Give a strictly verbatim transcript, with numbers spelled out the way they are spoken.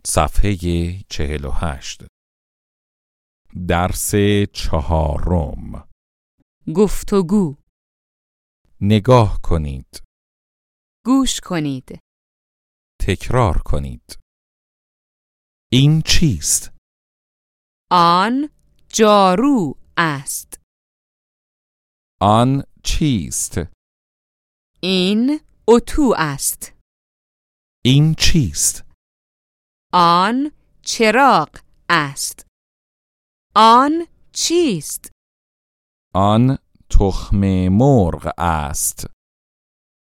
صفحه چهل و هشت. درس چهارم. گفتگو. نگاه کنید. گوش کنید. تکرار کنید. این چیست؟ آن جارو است. آن چیست؟ این اتو است. این چیست؟ آن چراغ است. آن چیست؟ آن تخم مرغ است.